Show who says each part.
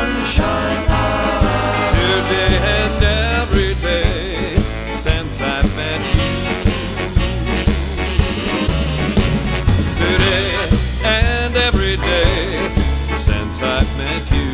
Speaker 1: sunshine of
Speaker 2: today and every day since I met you. Today and every day since I've met you.